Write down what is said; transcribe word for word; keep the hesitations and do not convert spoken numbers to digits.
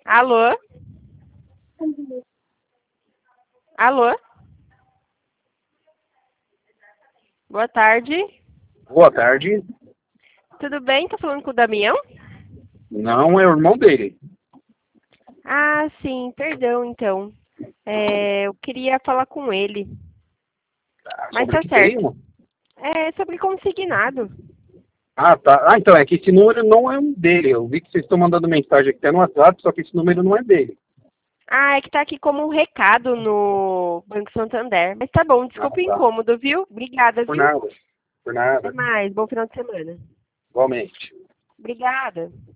Alô? Alô? Boa tarde. Boa tarde. Tudo bem? Tô falando com o Damião? Não, é o irmão dele. Ah, sim, perdão, então. É, eu queria falar com ele. Ah, Mas sobre o tá que certo. tem? É sobre consignado. Ah, tá. Ah, então, é que esse número não é um dele. Eu vi que vocês estão mandando mensagem aqui até no WhatsApp, só que esse número não é dele. Ah, é que tá aqui como um recado no Banco Santander. Mas tá bom, Ah, desculpa o tá. incômodo, viu? Obrigada, Por viu? nada. Por Até nada. mais, bom final de semana. Igualmente. Obrigada.